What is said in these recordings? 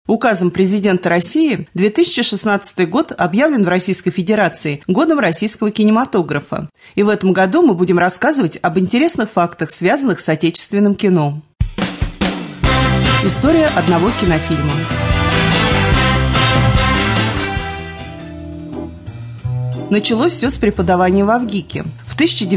Указом президента России 2016 год объявлен в Российской Федерации годом российского кинематографа. И в этом году мы будем рассказывать об интересных фактах, связанных с отечественным кино. История одного кинофильма. Началось все с преподавания в Авгике. В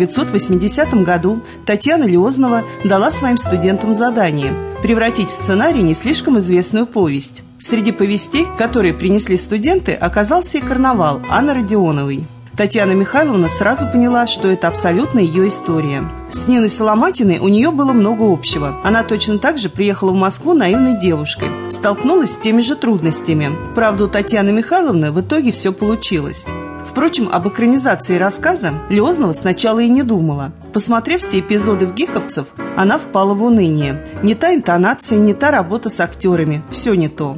1980 году Татьяна Лиознова дала своим студентам задание превратить в сценарий не слишком известную повесть. Среди повестей, которые принесли студенты, оказался и «Карнавал» Анны Родионовой. Татьяна Михайловна сразу поняла, что это абсолютно ее история. С Ниной Соломатиной у нее было много общего. Она точно так же приехала в Москву наивной девушкой, столкнулась с теми же трудностями. Правда, у Татьяны Михайловны в итоге все получилось. Впрочем, об экранизации рассказа Лиознова сначала и не думала. Посмотрев все эпизоды «Вгиковцев», она впала в уныние. Не та интонация, не та работа с актерами, все не то.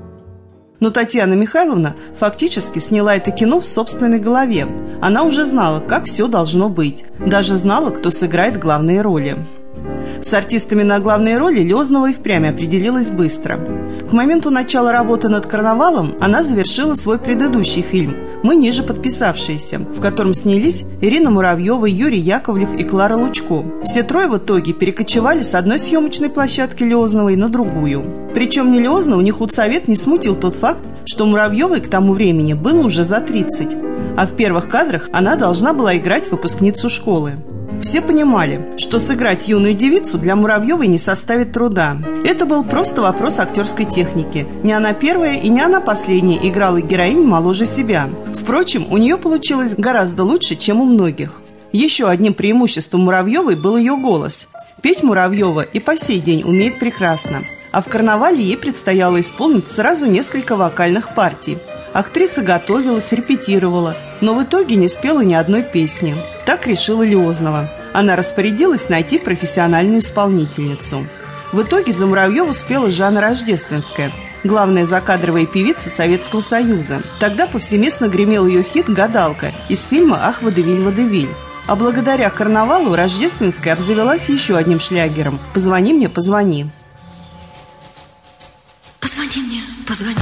Но Татьяна Михайловна фактически сняла это кино в собственной голове. Она уже знала, как все должно быть. Даже знала, кто сыграет главные роли. С артистами на главные роли Лиознова и впрямь определилась быстро. К моменту начала работы над «Карнавалом» она завершила свой предыдущий фильм «Мы ниже подписавшиеся», в котором снялись Ирина Муравьева, Юрий Яковлев и Клара Лучко. Все трое в итоге перекочевали с одной съемочной площадки Лиозновой на другую. Причем ни Лиознову, ни худсовет не смутил тот факт, что Муравьевой к тому времени было уже за 30, а в первых кадрах она должна была играть выпускницу школы. Все понимали, что сыграть юную девицу для Муравьевой не составит труда. Это был просто вопрос актерской техники. Не она первая и не она последняя играла героинь моложе себя. Впрочем, у нее получилось гораздо лучше, чем у многих. Еще одним преимуществом Муравьевой был ее голос. Петь Муравьева и по сей день умеет прекрасно. А в «Карнавале» ей предстояло исполнить сразу несколько вокальных партий. Актриса готовилась, репетировала, но в итоге не спела ни одной песни. Так решила Лиознова. Она распорядилась найти профессиональную исполнительницу. В итоге за Муравьеву спела Жанна Рождественская, главная закадровая певица Советского Союза. Тогда повсеместно гремел ее хит «Гадалка» из фильма «Ах, водевиль, водевиль». А благодаря «Карнавалу» Рождественская обзавелась еще одним шлягером «Позвони мне, позвони». Позвони мне, позвони.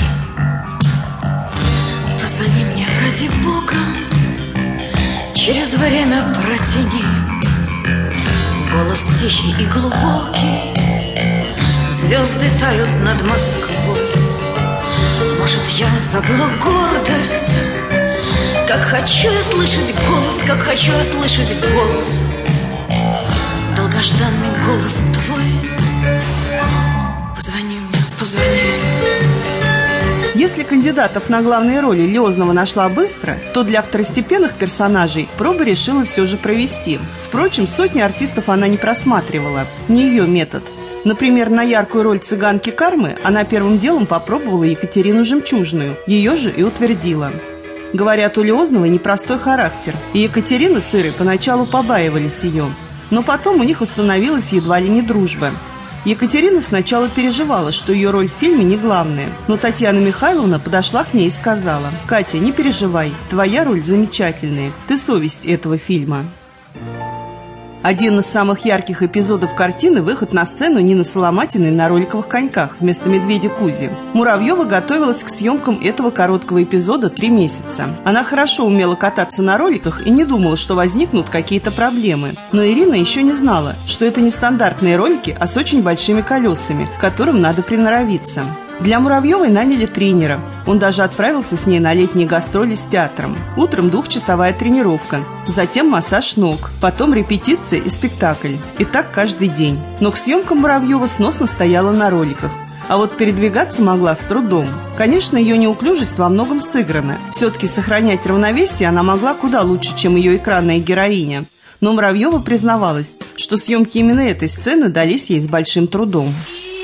Позвони мне, ради Бога, через время протяни. Голос тихий и глубокий, звезды тают над Москвой. Может, я забыла гордость, как хочу я слышать голос, как хочу я слышать голос, долгожданный голос твой. Позвони мне, позвони. Если кандидатов на главные роли Лиознова нашла быстро, то для второстепенных персонажей пробы решила все же провести. Впрочем, сотни артистов она не просматривала. Не ее метод. Например, на яркую роль цыганки Кармы она первым делом попробовала Екатерину Жемчужную. Ее же и утвердила. Говорят, у Лиозновой непростой характер. И Екатерина с Ирой поначалу побаивались ее. Но потом у них установилась едва ли не дружба. Екатерина сначала переживала, что ее роль в фильме не главная, но Татьяна Михайловна подошла к ней и сказала: «Катя, не переживай, твоя роль замечательная, ты совесть этого фильма». Один из самых ярких эпизодов картины – выход на сцену Нины Соломатиной на роликовых коньках вместо медведя Кузи. Муравьева готовилась к съемкам этого короткого эпизода 3 месяца. Она хорошо умела кататься на роликах и не думала, что возникнут какие-то проблемы. Но Ирина еще не знала, что это не стандартные ролики, а с очень большими колесами, к которым надо приноровиться. Для Муравьевой наняли тренера. Он даже отправился с ней на летние гастроли с театром. Утром 2-часовая тренировка, затем массаж ног, потом репетиция и спектакль. И так каждый день. Но к съемкам Муравьева сносно стояла на роликах. А вот передвигаться могла с трудом. Конечно, ее неуклюжесть во многом сыграна. Все-таки сохранять равновесие она могла куда лучше, чем ее экранная героиня. Но Муравьева признавалась, что съемки именно этой сцены дались ей с большим трудом.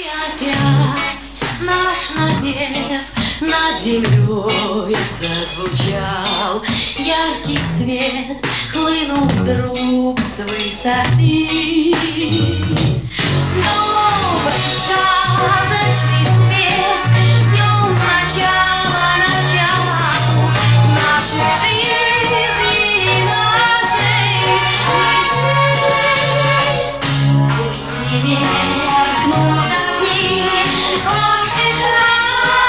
Наш напев над землей зазвучал, яркий свет хлынул вдруг с высоты. Добрый сказочный свет, в нем начало нашей жизни, нашей мечты. Пусть не меркнут огни ваших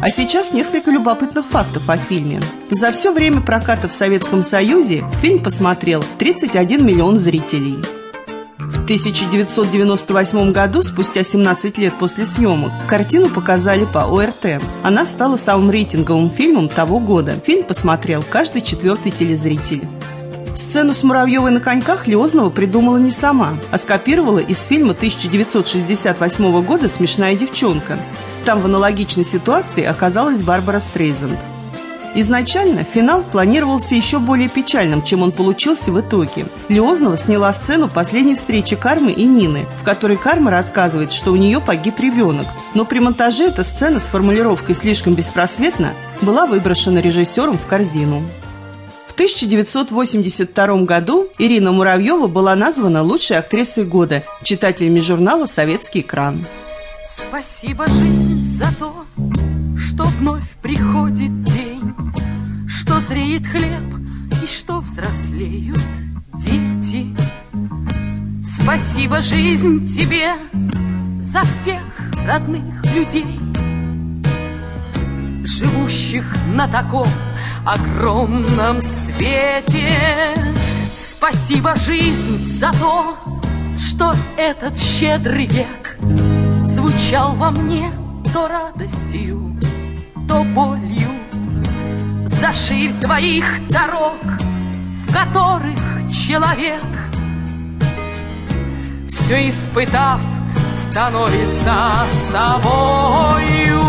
А сейчас несколько любопытных фактов о фильме. За все время проката в Советском Союзе фильм посмотрел 31 миллион зрителей. В 1998 году, спустя 17 лет после съемок, картину показали по ОРТ. Она стала самым рейтинговым фильмом того года. Фильм посмотрел каждый 4-й телезритель. Сцену с Муравьевой на коньках Лиознова придумала не сама, а скопировала из фильма 1968 года «Смешная девчонка». Там в аналогичной ситуации оказалась Барбара Стрейзанд. Изначально финал планировался еще более печальным, чем он получился в итоге. Лиознова сняла сцену последней встречи Кармы и Нины, в которой Карма рассказывает, что у нее погиб ребенок. Но при монтаже эта сцена с формулировкой «слишком беспросветно» была выброшена режиссером в корзину. В 1982 году Ирина Муравьева была названа лучшей актрисой года читателями журнала «Советский экран». Спасибо, жизнь, за то, что вновь приходит день, что зреет хлеб и что взрослеют дети. Спасибо, жизнь, тебе за всех родных людей, живущих на таком огромном свете. Спасибо, жизнь, за то, что этот щедрый век звучал во мне то радостью, то болью. За ширь твоих дорог, в которых человек, все испытав, становится собою.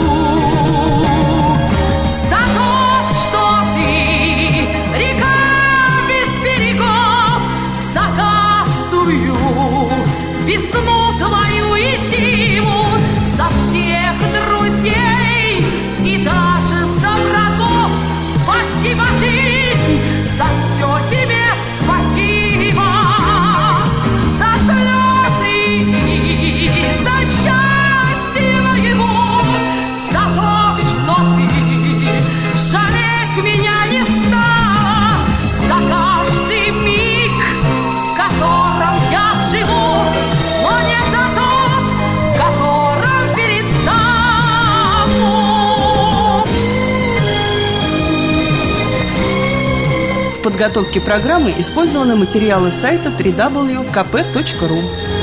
За то, что ты река без берегов, за каждую весну твою и зиму, за всех друзей и даже за врагов. Спасибо, жизнь, за все тебе спасибо, за слезы и за счастье моего, за то, что ты жалеть меня не стала, за каждый миг, в котором я живу, но не за тот, в котором перестану. В подготовке программы использованы материалы сайта www.kp.ru.